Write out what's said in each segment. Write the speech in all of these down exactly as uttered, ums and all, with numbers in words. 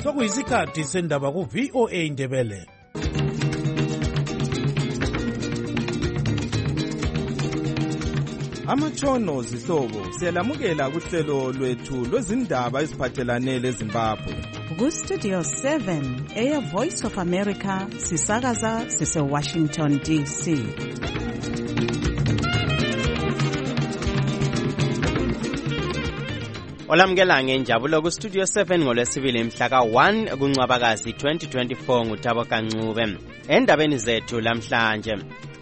sokuyisikhathi sendaba ku-V O A Indebele. Amatshono zihlobo siyalamukela kuhlelo lwethu lwezindaba eziphathelane leZimbabwe. Ku-Studio seven, Air Voice of America, sisakaza sise-Washington D C. Olamukela ngenjabulo ku-Studio seven ngolwesibili mhla ka one kuNcwabakazi twenty twenty-four nguThabo Kancube. Endabeni zethu lamhlanje,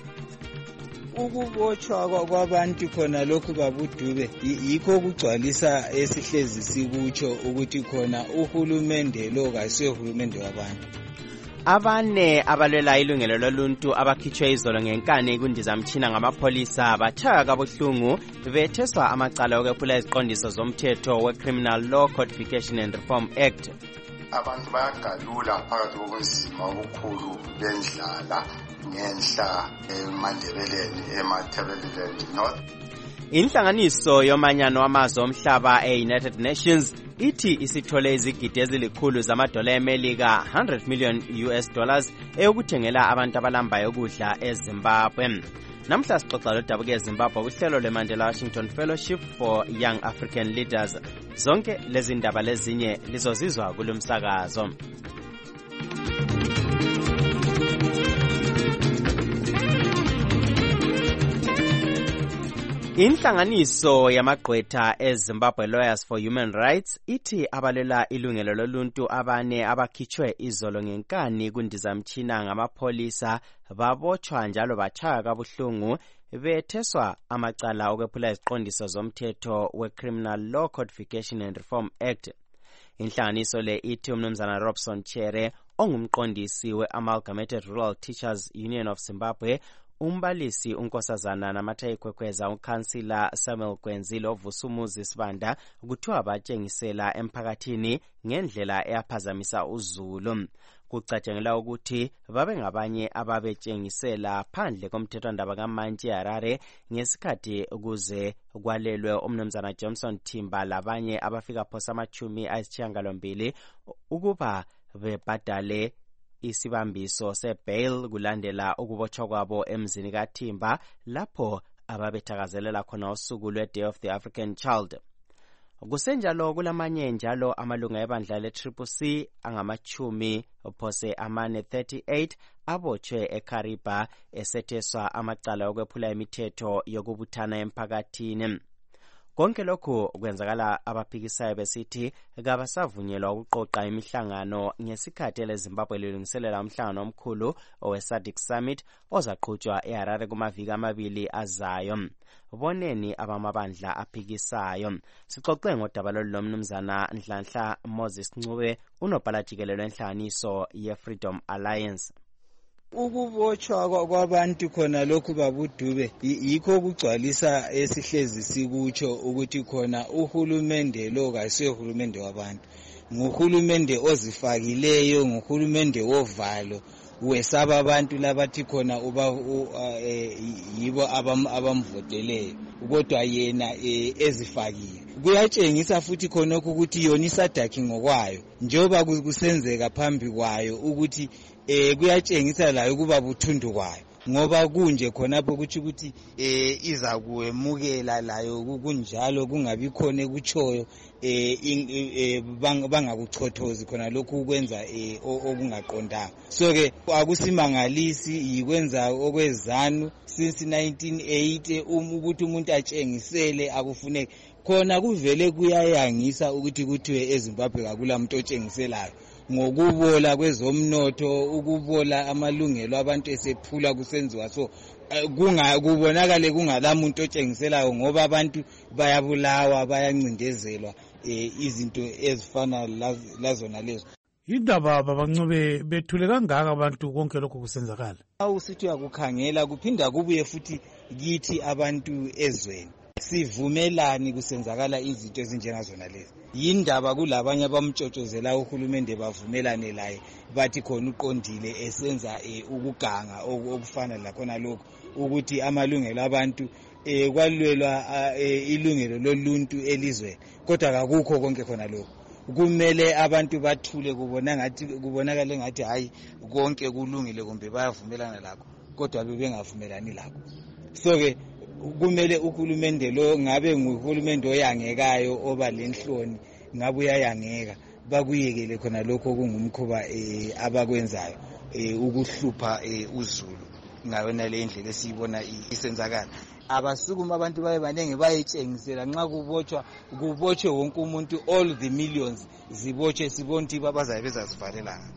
ukubotshwa kwabantu khona lokhu babudube yikho ukugcwalisa esihlezi sikutsho ukuthi khona uhulumende lo kayisiyo uhulumende wabantu. Abane abalwela ilungelo loluntu abakhitshwe izolo ngenkani kundizamtshina ngamapholisa bathaka kabuhlungu betheswa amacala okwephula iziqondiso zomthetho we-Criminal Law Codification and Reform Act. Abantu bayagalula phakathi kobunzima obukhulu bendlala ngenhla eMandebeleni eMatabeleland North. Inhlanganiso yomanyano wamazwe omhlaba e-United Nations ithi isithole izigidi ezilikhulu zamadola eMelika one hundred million U S dollars eyokuthengela abantu abalambayo ukudla eZimbabwe. Namhla sixoxa lodabuke eZimbabwe kuhlelo lweMandela Washington Fellowship for Young African Leaders. Zonke lezi ndaba lezinye lizozizwa kulomsakazo. Inhlanganiso yamagqwetha eZimbabwe Lawyers for Human Rights ithi abalela ilungelo loluntu abane abakhitshwe izolo ngenkani kundizamtshina ngamapholisa babotshwa njalo batshaya kabuhlungu betheswa amacala okwephula iziqondiso zomthetho we-Criminal Law Codification and Reform Act. Inhlanganiso le ithi umnumzana Robson Chere ongumqondisi we-Amalgamated Rural Teachers Union of Zimbabwe, umbalisi unkosazana namathayi kwekweza ukansila Samuel Gwenzile ovusumuzi sibanda kuthiwa batshengisela emphakathini ngendlela eyaphazamisa uzulu. Kucatshangela ukuthi babe ngabanye ababetshengisela phandle komthethwandaba kaMantshi Harare ngesikhathi ukuze kwalelwe umnumzana Johnson Thimba labanye abafika phosa amachumi ayisishiyagalombili ukuba bebhadale isibambiso sebail kulandela ukubotshwa kwabo emzini kaThimba lapho ababethakazelela khona usuku lwe-Day of the African Child. Kusenjalo kulamanye njalo amalunga ebandla le-Triple C angamachumi phose amane thirty-eight abotshwe eKariba esetheswa amacala okwephula imithetho yokubuthana emphakathini. Konke lokhu kwenzakala abaphikisayo besithi kabasavunyelwa ukuqoqa imihlangano ngesikhathi leZimbabwe lilungiselela umhlangano omkhulu owe-SADC Summit ozaqhutshwa eHarare kumaviki amabili azayo. Boneni abamabandla aphikisayo. Sixoxe ngodaba lolu lomnumzana Nhlanhla Moses Ncube, unobhala jikelele wenhlanganiso ye-Freedom Alliance. Ukubotshwa kwabantu khona lokhu babudube yikho ukugcwalisa esihlezi sikutsho ukuthi khona uhulumende lo kayisiyo uhulumende wabantu. Nguhulumende ozifakileyo, nguhulumende wovalo, wesaba abantu labathi khona uba yibo abamvoteleyo kodwa yena ezifakile. Kuyatshengisa futhi khona ukuthi yona iSADC ngokwayo njoba kusenzeka phambi kwayo ukuthi eh kuyatshengisa layo kuba buthundu kwayo ngoba kunje khonapho ukuthi ukuthi eh iza kuemukela layo kunjalo kungabi khona ekutshoyo eh bangakuchothozi khona lokhu ukwenza eh okungaqondanga. So ke akusimangalisi yikwenza okwezanu since nineteen eighty ukuthi umuntu atshengisele akufuneki khona kuvele kuyayangisa ukuthi kuthiwe eZimbabwe akula muntu otshengiselayo ngokubola kwezomnotho, ukubola amalungelo abantu esephula kusenziwa so kunga kubonakale kungalamuntu otshengiselayo ngoba abantu bayabulawa bayancindezelwa izinto ezifana lazona lezo. Indaba babancube bethule kangaka abantu konke lokho kusenzakala. Awusithi akukhangela kuphinda kubuye futhi kithi abantu ezweni. Sivumelani kusenzakala izinto ezinjengazona lezi. Yindaba kulabanye abamtshotshozela uhulumende bavumelane laye bathi khona uqondile esenza ukuganga okufana lakhona lokho ukuthi amalungelo abantu kwalwelwa ilungelo loluntu elizweni kodwa akukho konke khona lokho kumele abantu bathule kubona ngathi kubonakala ngathi hayi konke kulungile kumbe bayavumelana lakho kodwa bebengavumelani lakho. So ke kumele uhulumende lo ngabe nguhulumende oyangekayo oba lenhloni ngabe uyayangeka bakuyekele khona lokho kungumkhuba abakwenzayo ukuhlupha uZulu ngayona le ndlela esiyibona isenzakala. Abasukuma abantu baye banenge bayetshengisela nxa kubotshwa kubotshwe wonke umuntu all the millions zibotshwe sibonti babazaye bezazivalelana.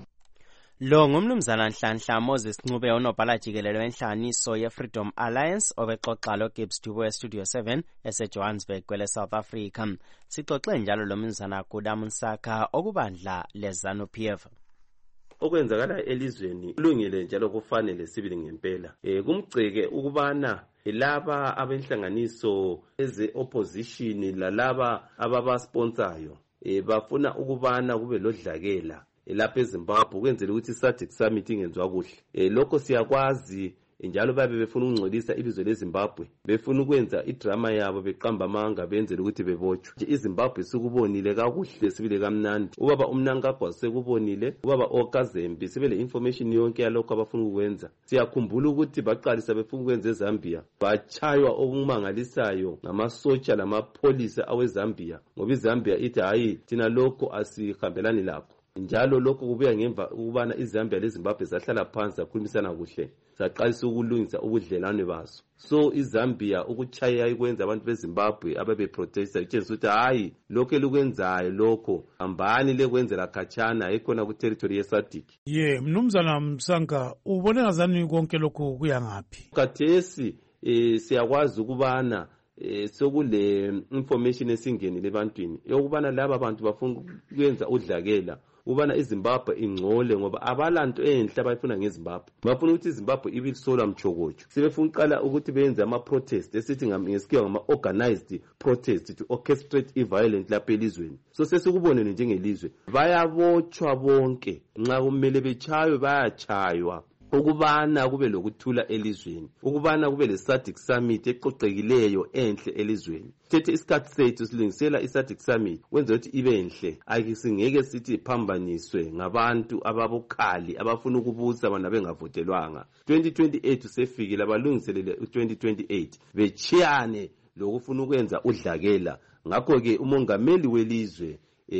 Lo ngumnumzana Nhlanhla Moses Ncube onobhala jikelele wenhlanganiso ye-Freedom Alliance obexoxa lo Gibbs Dubo eStudio seven ese-Johannesburg kwele South Africa. Sixoxe njalo lo mnumzana Guda Munsaka okubandla le-ZANU-P F. Okwenzakala elizweni kulungile njalo kufanele sibili ngempela. Eh kumgceke ukubana laba abenhlanganiso eze-opposition lalaba ababasponsayo eh bafuna ukubana kube lodlakela lapha eZimbabwe kwenzela ukuthi i-SADC summit ingenzwa kuhle. Eh lokho siyakwazi njalo babe befuna ukungcolisa ilizwe leZimbabwe, befuna ukwenza idrama yabo beqamba amanga benzela ukuthi bebotshwe. iZimbabwe sikubonile kakuhle sibile kamnandi. Ubaba uMnangagwa sekubonile, ubaba oKazembe sibele information yonke yalokho abafuna ukwenza. Siyakhumbula ukuthi baqalisa befuna ukwenza eZambia, bachaywa okumangalisayo ngamasotsha lamapolisa aweZambia ngoba iZambia ithi hayi thina lokho asihambelani lakho. Njalo lokho kubuya ngemva ukubana iZambia leZimbabwe zahlala phansi zakhulumisana kuhle, saqalisa ukulungisa ubudlelwane baso. So iZambia ukuchaya ikwenza abantu beZimbabwe ababe protesta itshengisa ukuthi hayi lokho elikwenzayo lokho hambani lekwenzela khatshana ekhona ku territory yeSADC. Ye mnumzana Msanka ubone ngazani konke lokho kuya ngaphi? Kathesi eh siyakwazi ukubana eh sokule information esingenile ebantwini yokubana laba bantu bafuna ukwenza udlakela ubana iZimbabwe ingcole ngoba abalanto enhle abayifuna ngeZimbabwe. Bafuna ukuthi iZimbabwe ibisola mchokocho. Sebefuna uqala ukuthi benze ama protest esithi ngesikiwa ngama organized protest to orchestrate i-violence lapha elizweni. So sesikubonene njengelizwe bayabotshwa bonke nxa kumele bechaywe bayachaywa ukubana kube lokuthula elizweni, ukubana kube le SADC summit eqoqekileyo enhle elizweni. Thethe isikhathi sethu silungisela iSADC summit wenza ukuthi ibe enhle, ayisingeke sithi phambaniswe ngabantu ababukhali abafuna ukubusa bona bengavotelwanga. twenty twenty-eight usefikile abalungiselele u-twenty twenty-eight bechiyane lokufuna ukwenza udlakela. Ngakho ke umongameli welizwe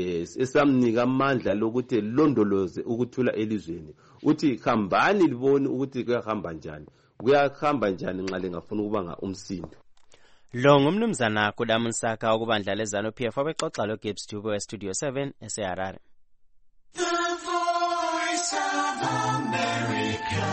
esamnika amandla lokuthi londoloze ukuthula elizweni, uthi hambani libone ukuthi kuyahamba njani, kuyahamba njani nxa lengafuna ukubanga umsindo. Lo ngumnumzana Guda Munsaka okubandla le-ZANU-P F obexoxa lo Gibbs Dubo eStudio seven eseHarare. The Voice of America,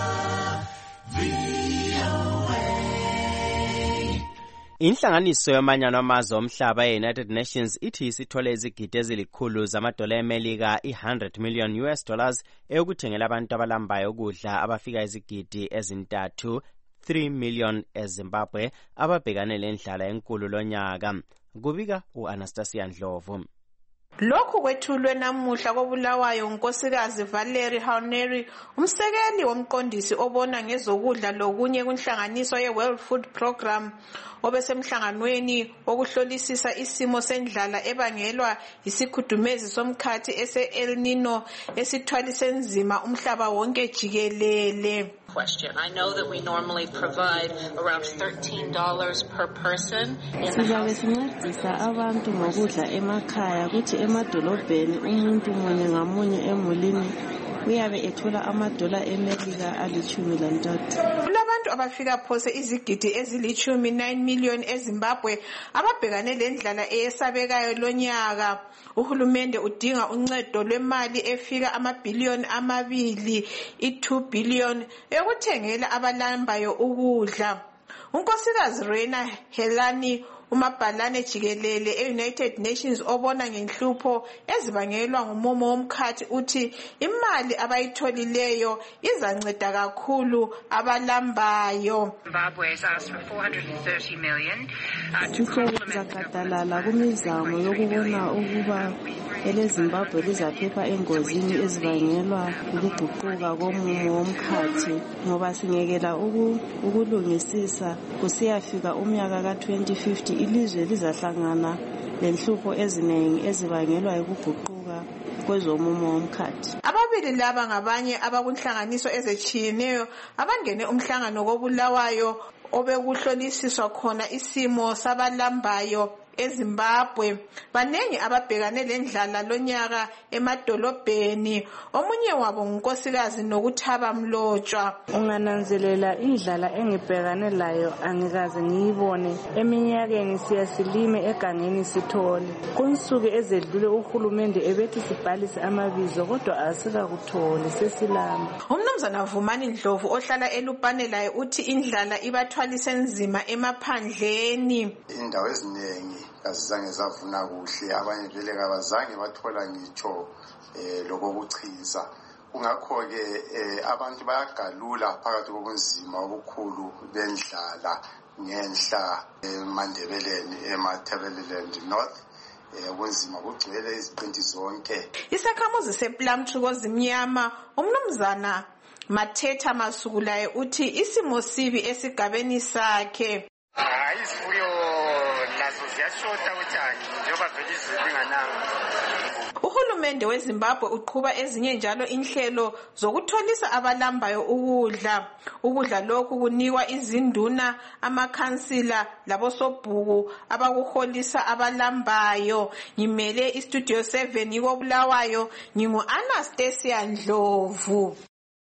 V O A. Inhlanganiso yamanyano amazwe omhlaba e-United Nations ithi isithole izigidi ezilikhulu zamadola eMelika i-one hundred million U S dollars eyokuthengela abantu abalambayo ukudla abafika izigidi ezintathu three million eZimbabwe ababhekane lendlala enkulu lonyaka. Kubika u-Anastasia Ndlovu. Lokhu kwethulwe namuhla kobulawayo unkosikazi Valerie Hauneri, umsekeli womqondisi obona ngezokudla lokunye kunhlanganiso ye-World Food Program, obesemhlanganweni wokuhlolisisa isimo sendlala ebangelwa isikhudumezi somkhathi ese-El Nino esithwalise nzima umhlaba wonke jikelele. Question. I know that we normally provide around thirteen dollars per person in the Sizabe sincedisa abantu ngokudla emakhaya kuthi emadolobheni umuntu munye ngamunye emulini uyabe ethola amadola eMelika alithumi lantathu. Kulabantu abafika phose izigidi ezilithumi nine million eZimbabwe ababhekane lendlala eyesabekayo lonyaka. Uhulumende udinga uncedo lwemali efika amabhiliyoni amabili i-two billion yokuthengela abalambayo ukudla. Unkosikazi Reina Helani umabhalane jikelele e-United Nations obona ngenhlupho ezibangelwa ngomumo womkhathi uthi imali abayitholileyo izanceda kakhulu abalambayo. Zimbabwe has asked for four hundred thirty million uh, to complement gadalala kumizamo yokubona ukuba eleZimbabwe lizaphepha engozini ezibangelwa ukuguquka komumo womkhathi ngoba singekela ukulungisisa kusiyafika umnyaka ka twenty fifty ilizwe lizahlangana lenhlupho eziningi ezibangelwa yikuguquka kwezomumo womkhathi. Ababili laba ngabanye abakunhlanganiso ezetshiyeneyo abangene umhlangano koBulawayo obekuhlolisiswa khona isimo sabalambayo eZimbabwe. Banengi ababhekane lendlala lonyaka emadolobheni. Omunye wabo ngunkosikazi Nokuthaba Mlotshwa. Ungananzelela indlala engibhekane layo angikaze ngiyibone. Eminyakeni siyasilime egangeni sithole. Kunsuku ezedlule uhulumende ebethi sibhalise amabizo kodwa asikakuthole sesilamba. Umnumzana Vumani Ndlovu ohlala eLupane laye uthi indlala ibathwalise nzima emaphandleni. Indawo eziningi azange zavuna kuhle, abanye vele kabazange bathola ngitsho eh lokuchiza. Kungakho ke abantu bayagalula phakathi kobunzima obukhulu bendlala ngenhla eMandebeleni eMatabeleland North. Ubunzima bugcwele iziqinti zonke. Isakhamuzi sePlumtree kozimnyama umnumzana Mathetha Masukulaye uthi isimo sibi esigabeni sakhe. Ayisifuyo lazo ziyashota utshani njengoba vele izilingananga. Uhulumende weZimbabwe uqhuba ezinye njalo inhlelo zokutholisa abalambayo ukudla. Ukudla lokhu kunikwa izinduna, amakhansila labosobhuku abakuholisa abalambayo. Ngimele iStudio seven koBulawayo, ngingu Anastasia Ndlovu.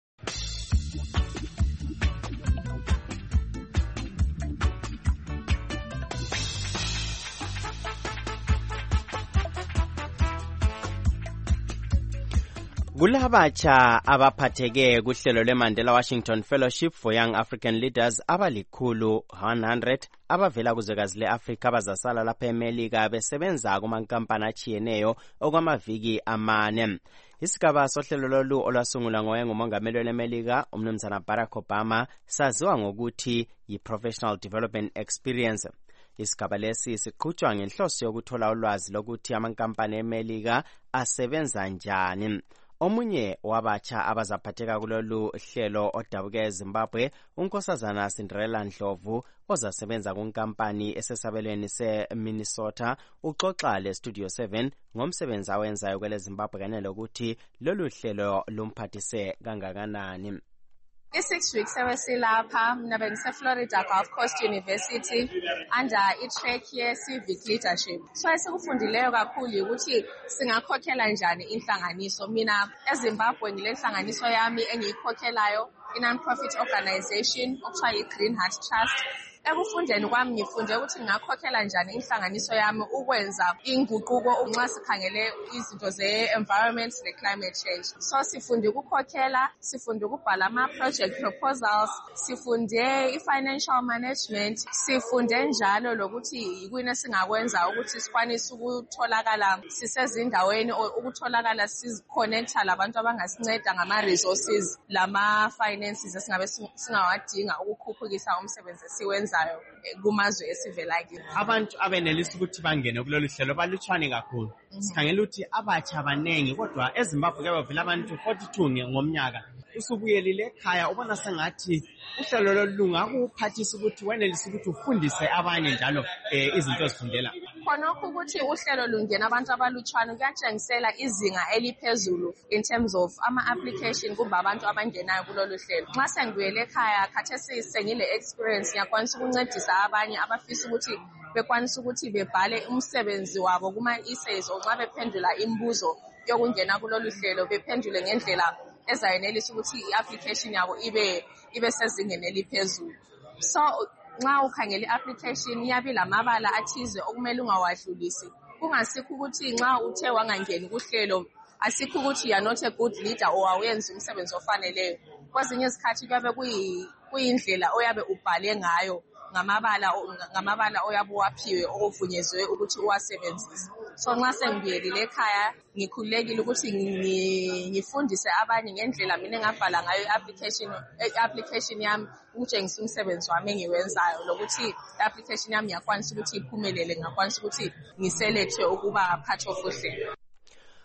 Kulabatsha abaphatheke kuhlelo lweMandela Washington Fellowship for Young African Leaders abalikhulu one hundred abavela kuzwekazi le-Afrika abazasala lapha eMelika besebenza kumankampani achiyeneyo okwamaviki amane. Isigaba sohlelo lolu olwasungulwa ngoyengumongameli weMelika umnumzana Barack Obama saziwa ngokuthi yi-Professional Development Experience. Isigaba lesi siqhutshwa ngenhloso yokuthola ulwazi lokuthi amankampani eMelika asebenza njani. Omunye wabatsha abazaphatheka kulolu hlelo odabuke eZimbabwe unkosazana Cinderella Ndlovu ozasebenza kunkampani esesabelweni seMinnesota uxoxa leStudio seven ngomsebenzi awenzayo kwele Zimbabwe kanye lokuthi lolu hlelo lumphathise kangakanani. I-six weeks ebesilapha mina bengiseflorida Gulf Coast University under i-track ye-civic leadership. So esikufundileyo kakhulu ukuthi singakhokhela njani inhlanganiso. Mina eZimbabwe ngile nhlanganiso yami engiyikhokhelayo i-non-profit organization okuthiwa yi-Green Heart Trust. Ekufundeni kwami ngifunde ukuthi ngingakhokhela njani inhlanganiso yami ukwenza inguquko nxa sikhangele izinto ze-environment ne-climate change. So sifunde ukukhokhela, sifunde ukubhala ama-project proposals, sifunde i-financial management, sifunde njalo lokuthi yikuyini esingakwenza ukuthi sikwanise ukutholakala sisezindaweni ukutholakala siziconnecta labantu abangasinceda ngama-resources lama-finances esingabe singawadinga ukukhuphukisa umsebenzi esiwenza kumazwe esivela kiwo. Abantu abenelisa ukuthi bangene kulolu hlelo balutshwane kakhulu. Sikhangela ukuthi abatsha abanengi kodwa eZimbabwe ke bavela abantu forty-two ngomnyaka. Usubuyelile ekhaya ubona sengathi uhlelo lolunga akuphathisa ukuthi wenelisa ukuthi ufundise abanye njalo izinto ezifundela. Khonokho ukuthi uhlelo lungena abantu abalutshwane kuyatshengisela izinga eliphezulu in terms of ama-application kuba abantu abangenayo kulolu hlelo. Nxa sengibuyele ekhaya khathesi sengile experience ngiyakwanisa ukuncedisa abanye abafisa ukuthi bekwanisa ukuthi bebhale umsebenzi wabo kuma-essays nxa bephendula imibuzo yokungena kulolu hlelo bephendule ngendlela ezayenelisa ukuthi i-application yabo ibe ibe sezingeni eliphezulu. So nxa ukhangela i-application iyabe lamabala athize okumele ungawadlulisi. Kungasikho ukuthi nxa uthe wangangeni kuhlelo asikho ukuthi you are not a good leader or awenza umsebenzi ofaneleyo. Kwezinye izikhathi kuyabe kuyindlela oyabe ubhale ngayo ngamabala ngamabala oyabe waphiwe ovunyezwe ukuthi uwasebenzise. So nxa sengibuyelile ekhaya ngikhulekile ukuthi ngifundise abanye ngendlela mina engabhala ngayo i-application i-application yami ukutshengisa umsebenzi wami engiwenzayo lokuthi i-application yami yakwanisa ukuthi iphumelele ngakwanisa ukuthi ngiselethwe ukuba part of uhlelo.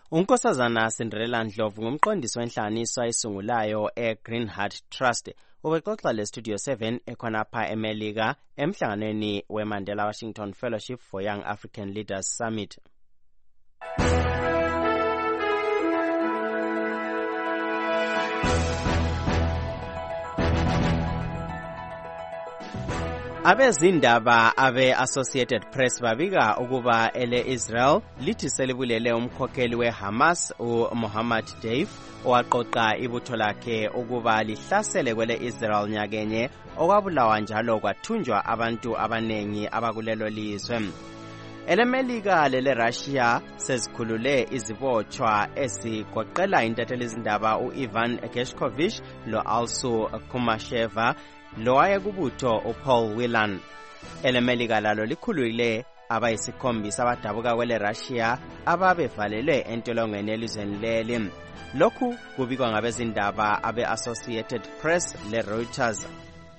unkosazana Cinderella Ndlovu ngumqondisi wenhlanganiso ayisungulayo eGreen Heart Trust ubexoxa leStudio seven ekhonapha eMelika emhlanganweni weMandela Washington Fellowship for Young African Leaders Summit. Abezindaba abe-Associated Press babika ukuba ele-Israel lithi selibulele umkhokheli we-Hamas uMohammad Deif owaqoqa ibutho lakhe ukuba lihlasele kwele-Israel nyakenye okwabulawa njalo kwathunjwa abantu abanengi abakulelo lizwe. Elemelika lele-Russia sezikhulule izibotshwa ezigoqela intathelizindaba u-Ivan Gershkovich lo-Alsu Kumasheva lowaye kubutho uPaul Whelan. Elemelika lalo likhulule abayisikhombisa abadabuka kwele-Russia ababevalelwe entolongweni elizweni leli. Lokhu kubikwa ngabezindaba abe-Associated Press le-Reuters.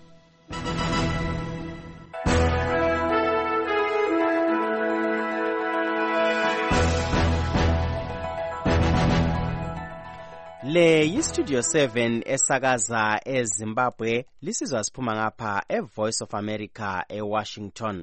Le yiStudio seven esakaza eZimbabwe lisizwa siphuma ngapha eVoice of America eWashington.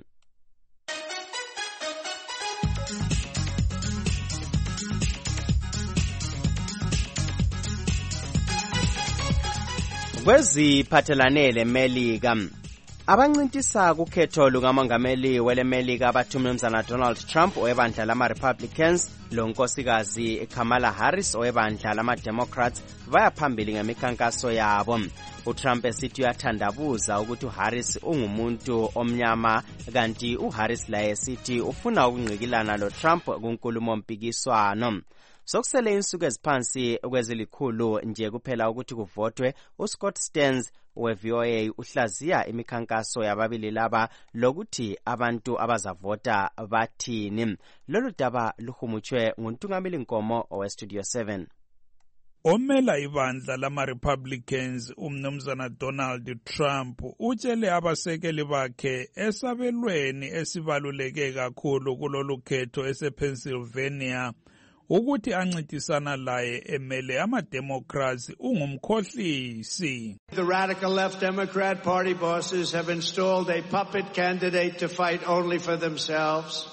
Kweziphathelane leMelika abancintisa kukhetho lukamongameli welemelika abathi umnumzana Donald Trump owebandla lama-Republicans lonkosikazi Kamala Harris owebandla lama-Democrats baya phambili ngemikhankaso yabo. uTrump esithi uyathandabuza ukuthi uHarris ungumuntu omnyama kanti uHarris laye esithi ufuna ukungqikilana loTrump kunkulumo mpikiswano. Sokusele insuku eziphansi kwezilikhulu nje kuphela ukuthi kuvotwe, uScott Stearns we-V O A uhlaziya imikhankaso yababili laba lokuthi abantu abazavota bathini. Lolu daba luhumutshwe nguNtungameli Nkomo oweStudio seven. Omela ibandla lama-Republicans umnumzana Donald Trump utshele abasekeli bakhe esabelweni esibaluleke kakhulu kulolu khetho esePennsylvania ukuthi ancintisana laye emele ama-Democrats ungumkhohlisi. The radical left Democrat Party bosses have installed a puppet candidate to fight only for themselves.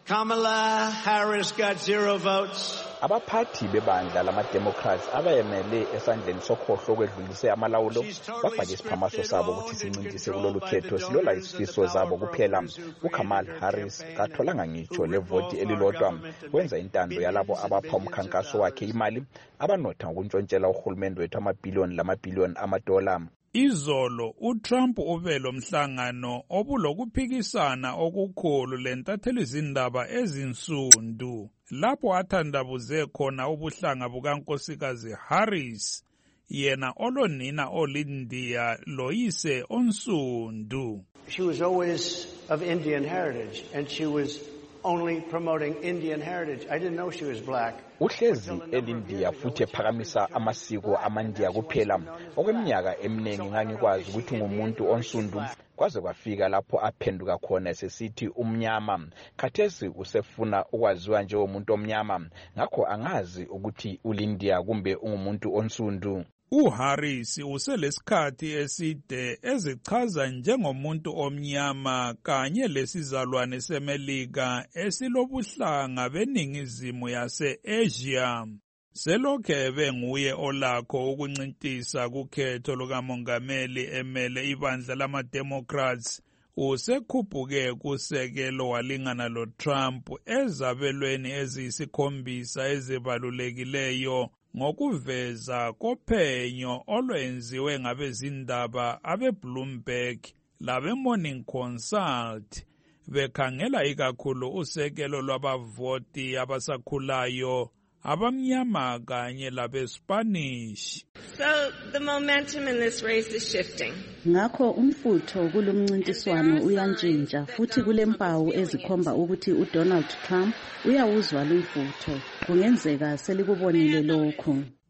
Kamala Harris got zero votes. Abaphathi bebandla lama-Democrats abayemele esandleni sokhohlo okwedlulise amalawulo bafake isiphamaso sabo ukuthi sincintise kulolu khetho silola izifiso zabo kuphela. uKamala Harris katholanga ngitsho levoti elilodwa wenza intando yalabo abapha umkhankaso wakhe imali abanotha ngokuntshontshela uhulumende wethu amabhiliyoni lamabhiliyoni amadola. Izolo uTrump uvelo mhlangano obulokuphikisana okukhulu lentathelizindaba ezinsundu lapho athandabuze khona ubuhlanga bukankosikazi Harris yena olonina olindiya loyise onsundu. She was always of Indian heritage and she was only promoting Indian heritage. I didn't know she was black. Uhlezi elindiya futhi ephakamisa amasiko amandiya kuphela. Okweminyaka eminingi ngangikwazi ukuthi ngumuntu onsundu kwaze kwafika lapho aphenduka khona sesithi umnyama. Khathesi usefuna ukwaziwa njengomuntu omnyama. Ngakho angazi ukuthi ulindiya kumbe ungumuntu onsundu. uHarris uselesikhathi eside ezichaza njengomuntu omnyama kanye lesizalwane seMelika esilobuhlanga beningizimu yase-Asia. Selokhe benguye olakho ukuncintisa kukhetho lukamongameli emele ibandla lama-Democrats usekhuphuke kusekelo walingana loTrump ezabelweni eziyisikhombisa ezibalulekileyo ngokuveza kophenyo olwenziwe ngabezindaba abeBloomberg labeMorning Consult bekhangela ikakhulu usekelo lwabavoti abasakhulayo abamnyama kanye labeSpanish. So the momentum in this race is shifting. Ngakho umfutho kulomncintiswano uyantshintsha futhi kulempawu ezikhomba ukuthi uDonald Trump uyawuzwa lumfutho. Kungenzeka selikubonile lokho.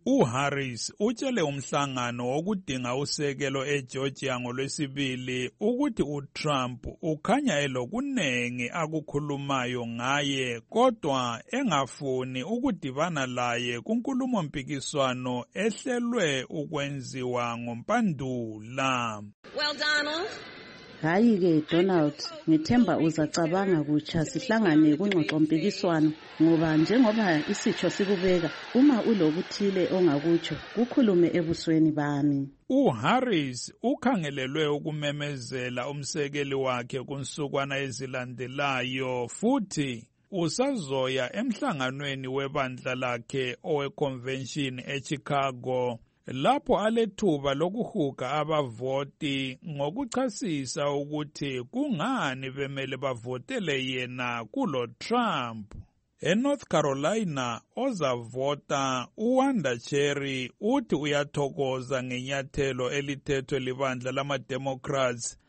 uHarris utshele umhlangano wokudinga usekelo eGeorgia ngolwesibili ukuthi uTrump ukhanya elokunengi akukhulumayo ngaye kodwa engafuni ukudibana laye kunkulumo mpikiswano ehlelwe ukwenziwa ngoMpandula. Well, Donald. Hayi-ke Donald, ngithemba uzacabanga kutsha sihlangane kungxoxompikiswano ngoba njengoba isitsho sikubeka uma ulokuthile ongakutsho kukhulume ebusweni bami. uHarris ukhangelelwe ukumemezela umsekeli wakhe kunsukwana ezilandelayo futhi usazoya emhlanganweni webandla lakhe oweconvention eChicago lapho alethuba lokuhuga abavoti ngokuchasisa ukuthi kungani bemele bavotele yena kulo Trump. ENorth Carolina ozavota uWanda Cherry uthi uyathokoza ngenyathelo elithethwe libandla lama-Democrats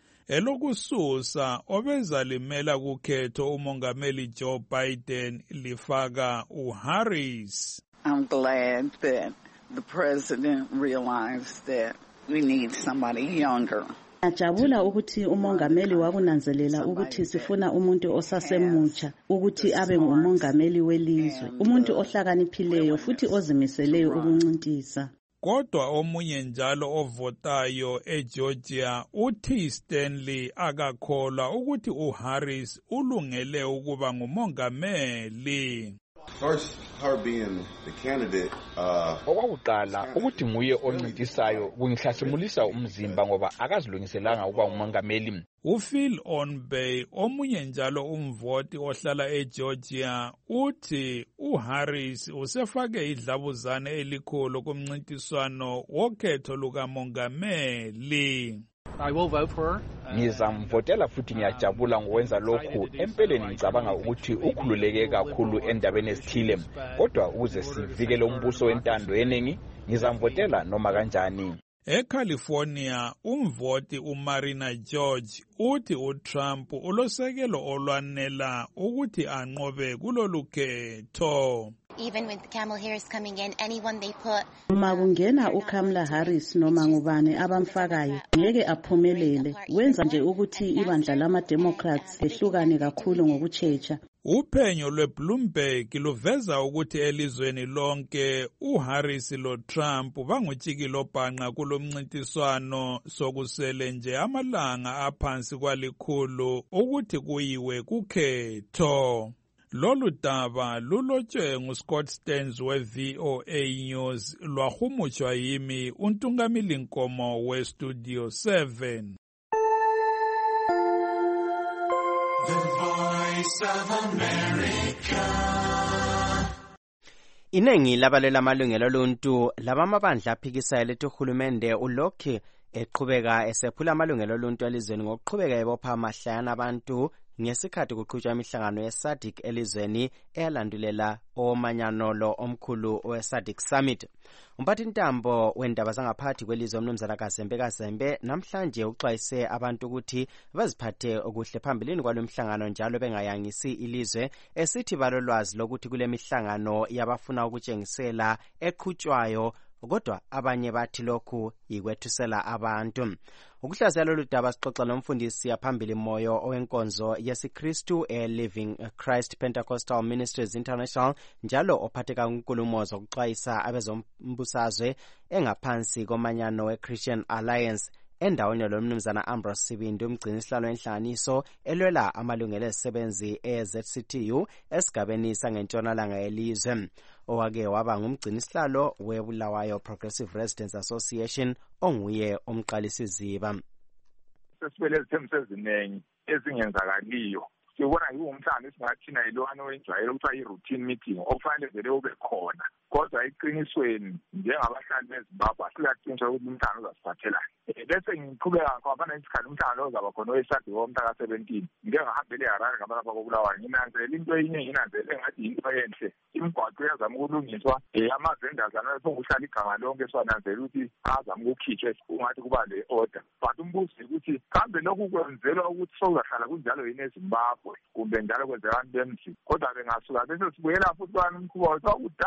elokususa obezalimela kukhetho umongameli Joe Biden lifaka uHarris. I'm glad that the president realized that we need somebody younger. Ajabula ukuthi umongameli wakunanzelela ukuthi sifuna umuntu osasemutsha ukuthi abe ngumongameli welizwe, umuntu ohlakaniphileyo futhi ozimiseleyo ukuncintisa. Kodwa omunye njalo ovotayo eGeorgia uthi Stanley akakholwa ukuthi uHarris ulungele ukuba ngumongameli. First, her being the candidate, uh, okwakuqala ukuthi nguye oncintisayo kungihlasimulisa umzimba ngoba akazilungiselanga ukuba ngumongameli. uPhil Onbay omunye njalo umvoti ohlala eGeorgia uthi uHarris usefake idlabuzane elikhulu kumncintiswano wokhetho lukamongameli. I will vote for her. Ngizamvotela futhi ngiyajabula ngokwenza lokhu. Empeleni ngicabanga ukuthi ukhululeke kakhulu endabeni ezithile, kodwa ukuze sivikele umbuso wentando yeningi ngizamvotela noma kanjani. ECalifornia umvoti uMarina George uthi uTrump ulosekelo olwanela ukuthi anqobe kulolu khetho. Even with Kamala Harris coming in, anyone they put. Uma kungena uKamala Harris noma ngubani abamfakayo ngeke aphumelele. Wenza nje ukuthi ibandla lama-Democrats lehlukane kakhulu ngokutshecha. Uphenyo lweBloomberg luveza ukuthi elizweni lonke uHarris loTrump bangutshikilo bhanqa kulomncintiswano sokusele nje amalanga aphansi kwalikhulu ukuthi kuyiwe kukhetho. Lolu daba lulotshwe nguScott Stearns we-V O A News lwahumutshwa yimi uNtungamili Nkomo we-Studio seven. The Voice of America. Inengi labalela amalungelo oluntu labamabandla aphikisayo lethi uhulumende ulokhu eqhubeka esephula amalungelo oluntu elizweni ngokuqhubeka ebopha amahlaya abantu ngesikhathi kuqhutshwa imihlangano yeSADC elizweni eyalandulela omanyano omkhulu weSADC Summit. Umphathintambo wendaba zangaphakathi kwelizwe uMnumzana Kazembe Kazembe namhlanje uxwayise abantu ukuthi baziphathe okuhle phambilini kwalomhlangano njalo bengayangisi ilizwe esithi balolwazi lokuthi kule mihlangano yabafuna ukutshengisela eqhutshwayo kodwa abanye bathi lokhu yikwethusela abantu. Ukuhlaziya lolu daba sixoxa nomfundisi yaphambili moyo owenkonzo yesiKristu eLiving Christ Pentecostal Ministries International njalo ophatheka kunkulumo zokuxwayisa abezombusazwe engaphansi komanyano weChristian Alliance endaweni lomnumzana Ambrose Sibindi umgcini sihlalo enhlanganiso elwela amalungelo ezisebenzi e-Z C T U esigabeni sangentshonalanga yelizwe. Owake waba ngumgcini sihlalo weBulawayo Progressive Residents Association onguye umqalisi ziba. Sesibele izithembiso eziningi ezingenzakaliyo. Sibona yiwumhlangano esingathina yilona wenjwayelo ukuthi ayi-routine meeting okufanele vele ube khona. Kodwa eqinisweni njengabahlali beZimbabwe asilaqiniswa ukuthi umhlangano uzasiphathelana. Bese ngiqhubeka ngapha isikhathi umhlangano ozaba khona oweSADC womhla ka seventeen. Ngike ngahambele eHarare ngaba lapha koBulawayo nginanzele into eyinye nginanzele ngathi into enhle. Imigwaqo yazama ukulungiswa ama-vendors anokuhlala igama lonke siwananzela ukuthi azama ukukhitshwa ungathi kuba le order. But umbuzo ukuthi kambe lokhu kwenzelwa ukuthi sokuzahlala kunjalo yini eZimbabwe kumbe njalo kwenzeka abantu bemzi. Kodwa bengasuka bese sibuyela futhi kwana umkhuba wethu wakudala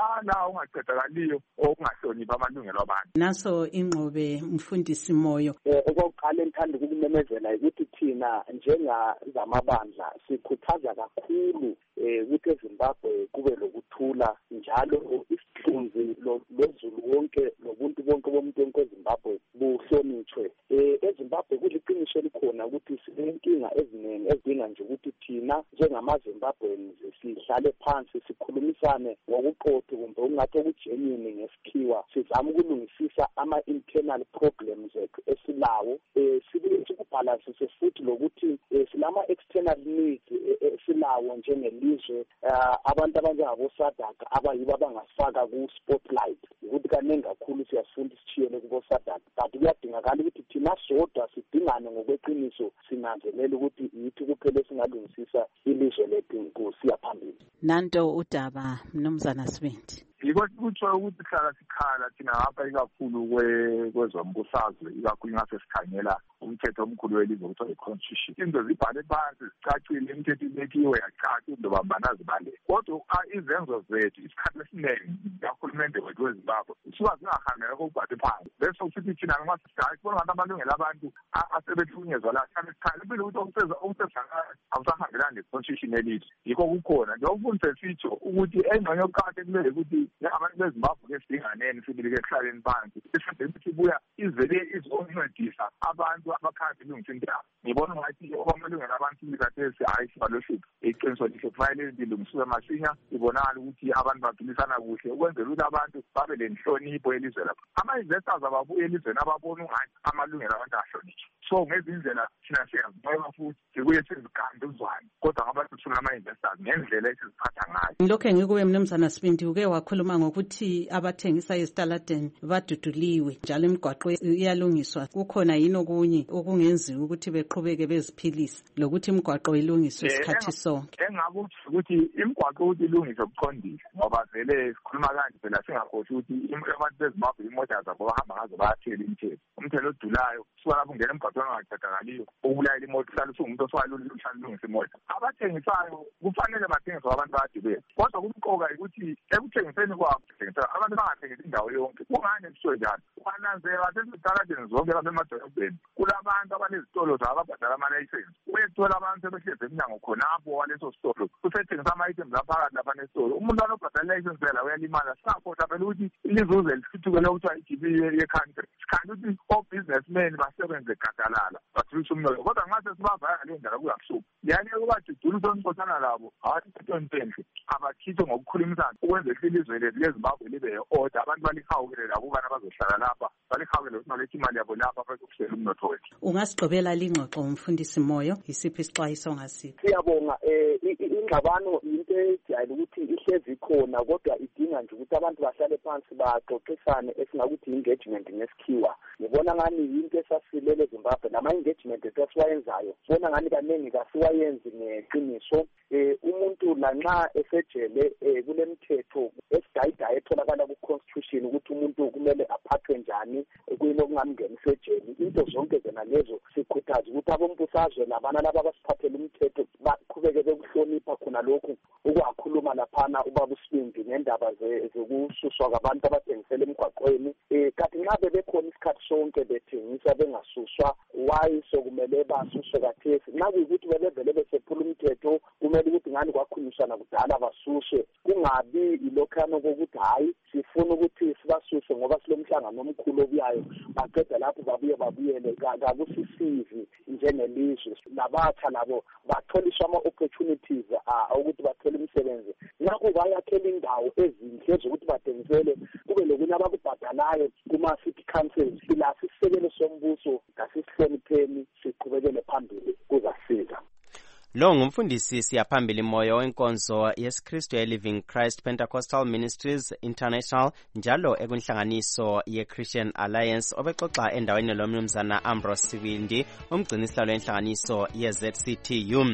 okungaqedakaliyo okungahloniphi amalungelo abantu. Naso ingqobe Mfundisi Moyo. Okokuqala engithanda ukukumemezela ukuthi thina njengazamabandla sikhuthaza kakhulu ukuthi eZimbabwe kube lokuthula njalo isithunzi lozulu wonke nobuntu bonke bomuntu wonke eZimbabwe buhlonitshwe. eZimbabwe kuliqiniso elikhona ukuthi sinenkinga eziningi ezidinga nje ukuthi thina njengamaZimbabweans sihlale phansi sikhulumisane ngokuqotho kumbe ungathi okugenuine ngesikhiwa sizama ukulungisisa ama-internal problems ethu esilawo sibuye sikubhalansise futhi lokuthi silama external needs esilawo njengelizwe abantu abanjengabo-SADC abayibo abangasifaka ku-spotlight ukuthi kaningi kakhulu siyasifunda isithiyele kubo-SADC but kuyadingakala ukuthi thina sodwa sidingane ngokweqiniso sinanzelela ukuthi yithi kuphela esingalungisisa ilizwe lethu kusiya phambili. Nanto udaba Mnumzana Sibindi. Yiko kutsho ukuthi hlala sikhala thina ngapha ikakhulu kwezombusazwe ikakhulu ingase sikhangela umthetho omkhulu welizwe kuthiwa i-constitution. Into zibhale phansi zicacile, imithetho ibekiwe yacaca indobambana zibale. Kodwa izenzo zethu isikhathi esiningi kahulumende wethu weZimbabwe suka zingahambela kokubhale phansi. Bese usithi thina noma sishayi sibona ngathi amalungelo abantu asebethunyezwa la sihlale sikhala impilo ukuthi okusezakala awusahambelani ne-constitution yelizwe. Yikho kukhona nje ukufundisa sitsho ukuthi engxenye yokuqakathekile ukuthi abantu beZimbabwe kesidinganeni sibili kekuhlaleni phansi ukuthi ibuya ivele izoncedisa abantu abakhanda ilungisa indaba. Ngibona ngathi amalungelo abantu bikathesi hayi sibalosiphi iqiniso lihle kufanele lilungiswe masinya ibonakala ukuthi abantu baphilisana kuhle ukwenzela ukuthi abantu babe lenhlonipho elizwe lapho. Ama-investors ababuye elizweni ababona ungathi amalungelo abantu ahlonitshwe. So ngezindlela thina siyazibona futhi sibuye sizigande uzwane kodwa ngabantu thina ama-investors ngendlela esiziphatha ngayo. Lokho engikuwe Mnumzana Sibindi uke wakhuluma ngokuthi abathengisa esitaladeni baduduliwe njalo imigwaqo iyalungiswa. Kukhona yini okunye okungenziwa ukuthi beqhubeke beziphilisa lokuthi imigwaqo ilungiswe isikhathi sonke? Engakuthi ukuthi imigwaqo ukuthi ilungiswe buqondile ngoba vele sikhuluma kanje phela singakhohlwa ukuthi abantu beZimbabwe imota zabo bahamba ngazo bayathela imithelo. Umthelo odulayo suka lapho ungena emgwaqweni ongaqedakaliyo ukulayela imoto uhlale usuwumuntu oswalungisa imoto. Abathengisayo kufanele bathengiswe abantu bayadibela kodwa kumqoka ukuthi ekuthengiseni kwabo abantu bangathengisi indawo yonke. Kungani kusho njalo? Kwananzeka sesitaladeni zonke lapha emadolobheni kulabantu abanezitolo zabo ababhadala ama-license. Uyethola abantu sebehlezi emnyango khonapho waleso sitolo usethengisa ama-items aphakathi lapha nesitolo. Umuntu anobhadala i-license phela uyalimala. Sakhohlwa phela ukuthi ilizuze lisithuke lokuthiwa i-G B ye-country. Sikhanda ukuthi o-businessmen basebenze gadalala bathulise umnotho kodwa nxa sesibavala leyo ndaba kuyabuhlungu. Yanike ubadudula usonixoxana labo hayi into enhle abakhithe ngokukhulumisana ukwenzela ilizwe lethu leZimbabwe libe ye-order abantu balihawukele labo ukubana bazohlala lapha balihawukele ukuthi balethe imali yabo lapha bazokusela umnotho wethu. Ungasigqobela lingxoxo Mfundisi Moyo isiphi isixwayiso ongasiphi? Siyabonga ingxabano into ejayele ukuthi ihlezi ikhona kodwa idinga nje ukuthi abantu bahlale phansi baxoxisane esingakuthi engagement ngesikhiwa. Ngibona ngani into esasilele eZimbabwe nama-engagement ethu asiwayenzayo bona ngani kaningi kasiwayenzi ngeqiniso. Umuntu lanxa esejele kule mithetho esidayidayi etholakala ku-constitution ukuthi umuntu kumele aphathwe njani kuyini okungamngenisa ejele. Into zonke zona lezo sikhuthaza ukuthi abombusazwe labana laba abasiphathela umthetho baqhubeke bekuhlonipha khona lokhu ukwakhuluma laphana ubaba uSibindi ngendaba zokususwa kwabantu abathengisela emgwaqweni. Kanti nxa bebekhona isikhathi sonke bethengisa bengasuswa why sokumele basuswe kathesi? Nxa kuyikuthi bebevele besephula umthetho kumele ukuthi ngani kwakhulunyiswana kudala basuswe kungabi ilokhana kokuthi hayi sifuna ukuthi sibasuse ngoba silomhlangano omkhulu obuyayo baqeda lapho babuye babuyele kakusisizi njengelizwe. Labatsha labo batholiswa ama-opportunities ukuthi bathole imisebenzi. Ngakho bayakhela indawo ezinhle zokuthi bathengisele kube lokunye abakubhadalayo kuma-city councils. Sila sisekelo sombuso ngasisihlonipheni siqhubekele phambili kuzasiza. Lo ngumfundisi siyaphambili Moyo wenkonzo yesiKristu ye-Living Christ Pentecostal Ministries International njalo ekunhlanganiso ye-Christian Alliance obexoxa endaweni lomnumzana Ambrose Sibindi umgcinisihlalo wenhlanganiso ye-Z C T U.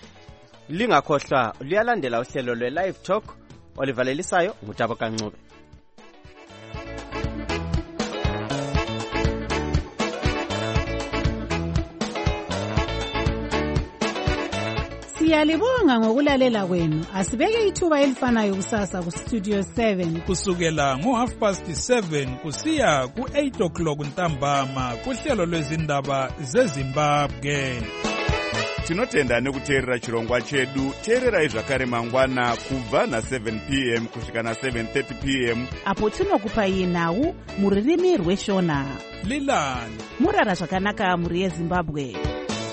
Lingakhohlwa liyalandela uhlelo lwe-Live Talk olivalelisayo ngutabo kaNcube. Siyalibonga ngokulalela kwenu. Asibeke ithuba elifanayo kusasa ku Studio seven. Kusukela ngo half past seven kusiya ku eight o'clock ntambama kuhlelo lwezindaba zeZimbabwe. Tinotenda nekuteerera chirongwa chedu. Teererai zvakare mangwana kubva na seven p m kusvika na seven thirty p m apo tinokupai nhau muririmi rweshona. Lilani murara zvakanaka muri yeZimbabwe.